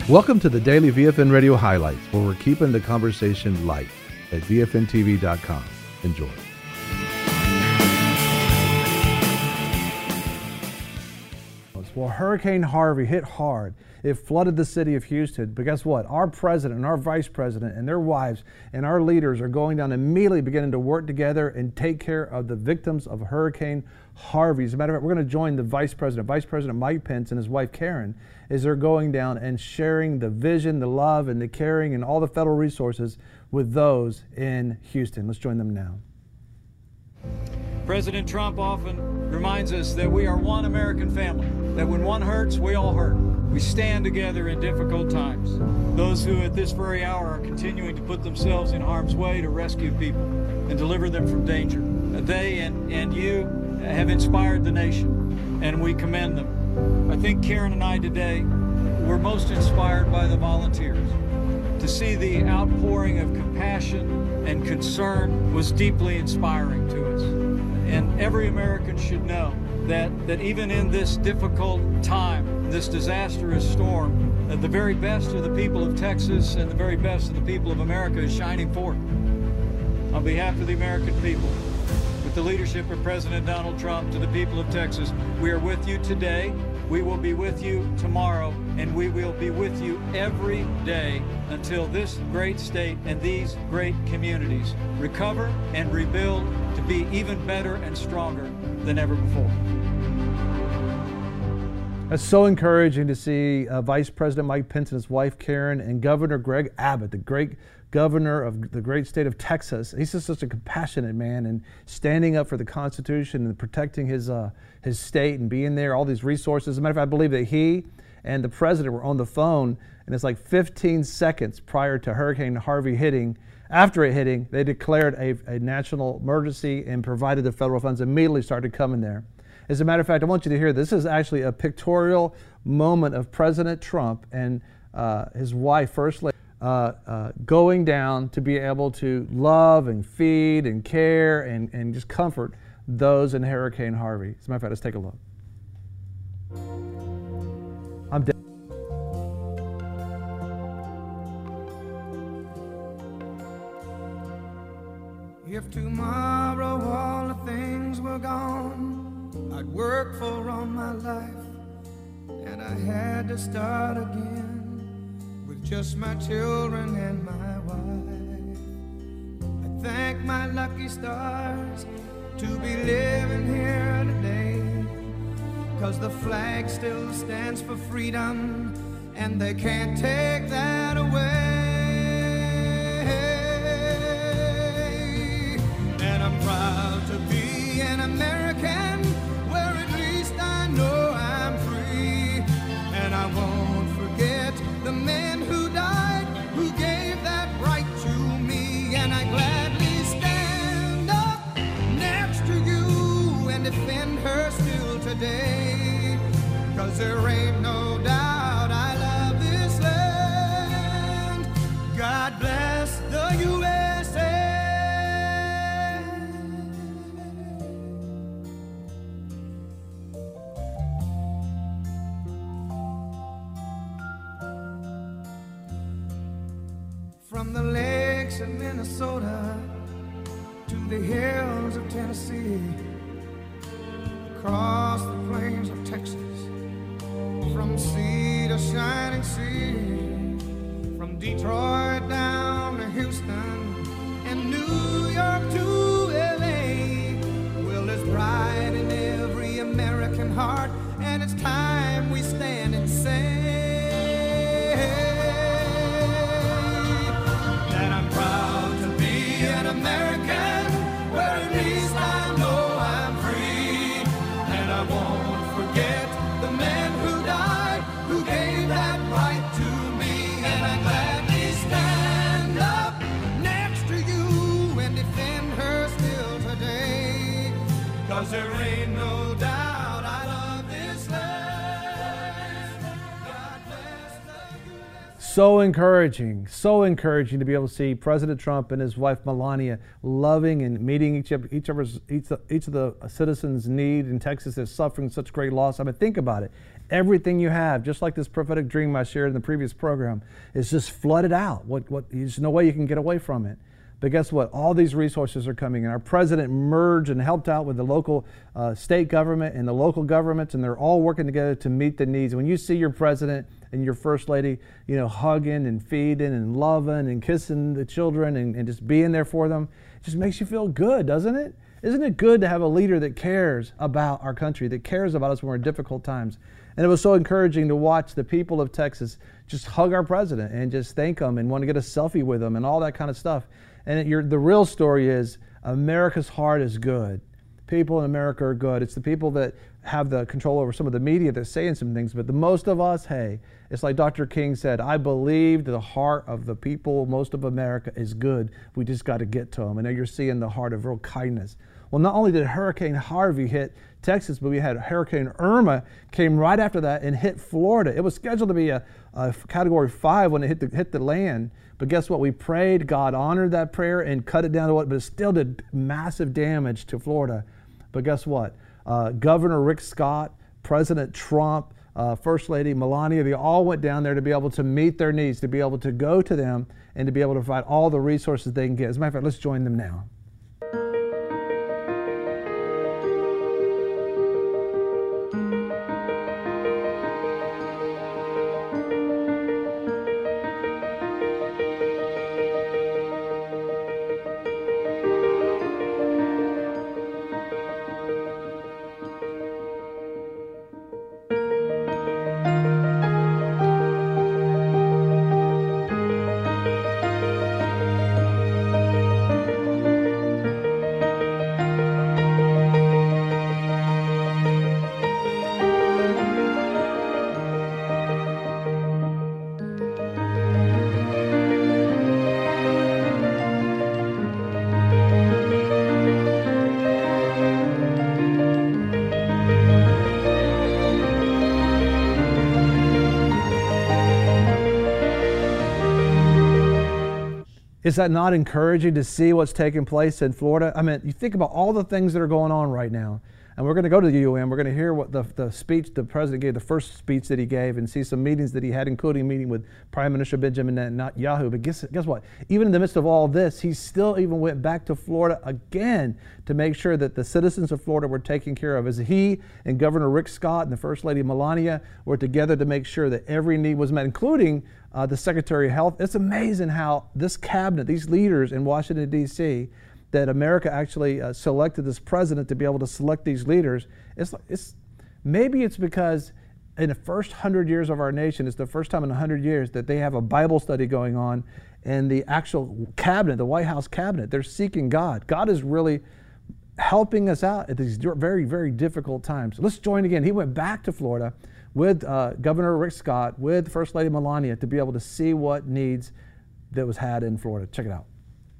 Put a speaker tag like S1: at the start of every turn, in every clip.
S1: Welcome to the Daily VFN Radio Highlights, where we're keeping the conversation light at VFNTV.com. Enjoy.
S2: Well, Hurricane Harvey hit hard. It flooded the city of Houston. But guess what? Our president and our vice president and their wives and our leaders are going down immediately, beginning to work together and take care of the victims of Hurricane Harvey. As a matter of fact, we're going to join the Vice President Mike Pence and his wife Karen, as they're going down and sharing the vision, the love, and the caring and all the federal resources with those in Houston. Let's join them now.
S3: President Trump often reminds us that we are one American family, that when one hurts, we all hurt. We stand together in difficult times. Those who at this very hour are continuing to put themselves in harm's way to rescue people and deliver them from danger. They and you have inspired the nation, and we commend them. I think Karen and I today were most inspired by the volunteers. To see the outpouring of compassion and concern was deeply inspiring to us. And every American should know that even in this difficult time, this disastrous storm, the very best of the people of Texas and the very best of the people of America is shining forth. On behalf of the American people, with the leadership of President Donald Trump, to the people of Texas, we are with you today, we will be with you tomorrow, and we will be with you every day until this great state and these great communities recover and rebuild to be even better and stronger than ever before.
S2: It's so encouraging to see Vice President Mike Pence and his wife Karen and Governor Greg Abbott, the great governor of the great state of Texas. He's just such a compassionate man, and standing up for the Constitution and protecting his state and being there, all these resources. As a matter of fact, I believe that he and the president were on the phone, and it's like 15 seconds prior to Hurricane Harvey hitting. After it hitting, they declared a national emergency and provided the federal funds immediately started coming there. As a matter of fact, I want you to hear this is actually a pictorial moment of President Trump and his wife, First Lady, going down to be able to love and feed and care and just comfort those in Hurricane Harvey. As a matter of fact, let's take a look. I'm dead.
S4: If tomorrow all the things were gone I'd worked for all my life, and I had to start again with just my children and my wife. I thank my lucky stars to be living here today, 'cause the flag still stands for freedom, and they can't take that away. And I'm proud to be an American, where at least I know I'm free. And I won't forget the men who died, who gave that right to me. And I gladly stand up next to you and defend her still today, 'cause there ain't no doubt I love this land. God bless the USA. From the lakes of Minnesota to the hills of Tennessee, across the plains of Texas, from sea to shining sea, from Detroit down to Houston and New York to LA. Well, there's pride in every American heart, and it's time we stand and say American, where at least I know I'm free. And I won't forget the men who died, who gave that right to me. And I gladly stand up next to you and defend her still today, 'cause there ain't no doubt I love this land. God bless the USA.
S2: so encouraging to be able to see President Trump and his wife Melania loving and meeting each of the citizens' need in Texas that's suffering such great loss. I mean, think about it. Everything you have, just like this prophetic dream I shared in the previous program, is just flooded out. There's no way you can get away from it. But guess what? All these resources are coming in. Our president merged and helped out with the local state government and the local governments, and they're all working together to meet the needs. When you see your president and your first lady, hugging and feeding and loving and kissing the children and just being there for them, it just makes you feel good, doesn't it? Isn't it good to have a leader that cares about our country, that cares about us when we're in difficult times? And it was so encouraging to watch the people of Texas just hug our president and just thank him and want to get a selfie with him and all that kind of stuff. And the real story is America's heart is good. People in America are good. It's the people that have the control over some of the media that's saying some things. But the most of us, hey, it's like Dr. King said, I believe the heart of the people, most of America, is good. We just got to get to them. And now you're seeing the heart of real kindness. Well, not only did Hurricane Harvey hit Texas, but we had Hurricane Irma came right after that and hit Florida. It was scheduled to be a Category 5 when it hit the land. But guess what? We prayed. God honored that prayer and cut it down to what, but it still did massive damage to Florida. But guess what? Governor Rick Scott, President Trump, First Lady Melania, they all went down there to be able to meet their needs, to be able to go to them and to be able to provide all the resources they can get. As a matter of fact, let's join them now. Is that not encouraging to see what's taking place in Florida? I mean, you think about all the things that are going on right now. And we're going to go to the UN. We're going to hear what the speech the president gave, the first speech that he gave, and see some meetings that he had, including a meeting with Prime Minister Benjamin Netanyahu. But guess what? Even in the midst of all this, he still even went back to Florida again to make sure that the citizens of Florida were taken care of. As he and Governor Rick Scott and the First Lady Melania were together to make sure that every need was met, including the Secretary of Health. It's amazing how this cabinet, these leaders in Washington, D.C., that America actually selected this president to be able to select these leaders. Maybe it's because in the first 100 years of our nation, it's the first time in 100 years that they have a Bible study going on, and the actual cabinet, the White House cabinet, they're seeking God. God is really helping us out at these very, very difficult times. Let's join again. He went back to Florida with Governor Rick Scott, with First Lady Melania, to be able to see what needs that was had in Florida. Check it out.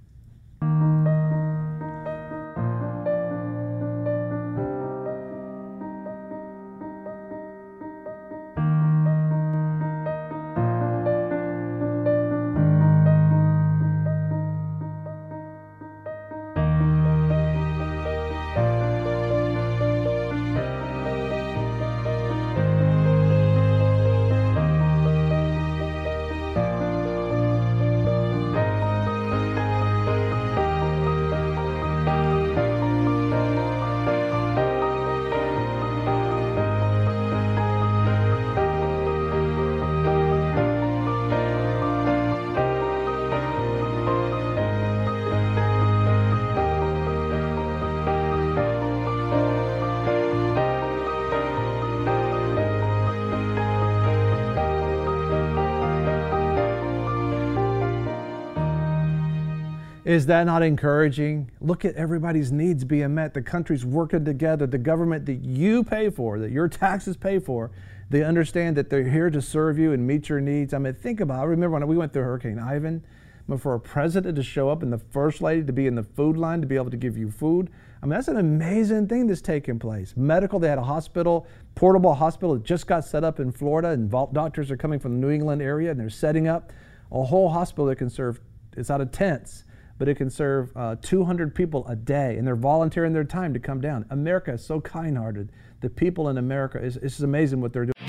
S2: Is that not encouraging? Look at everybody's needs being met. The country's working together. The government that you pay for, that your taxes pay for, they understand that they're here to serve you and meet your needs. I mean, think about it. I remember when we went through Hurricane Ivan, but for a president to show up and the First Lady to be in the food line to be able to give you food. I I mean, that's an amazing thing that's taking place. Medical, they had a hospital, portable hospital that just got set up in Florida, and doctors are coming from the New England area, and they're setting up a whole hospital that can serve, it's out of tents, but it can serve 200 people a day, and they're volunteering their time to come down. America is so kind-hearted. The people in America, it's just amazing what they're doing.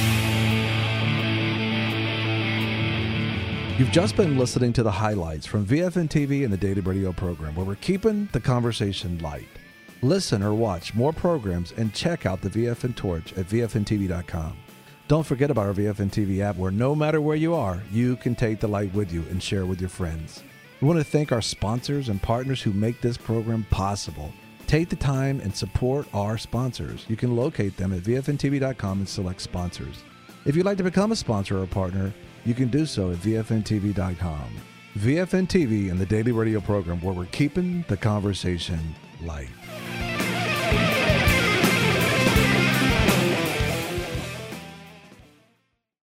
S1: You've just been listening to the highlights from VFN TV and the Daily Radio program, where we're keeping the conversation light. Listen or watch more programs and check out the VFN Torch at VFNTV.com. Don't forget about our VFN TV app, where no matter where you are, you can take the light with you and share with your friends. We want to thank our sponsors and partners who make this program possible. Take the time and support our sponsors. You can locate them at VFNTV.com and select sponsors. If you'd like to become a sponsor or a partner, you can do so at VFNTV.com. VFN TV and the Daily Radio program, where we're keeping the conversation light.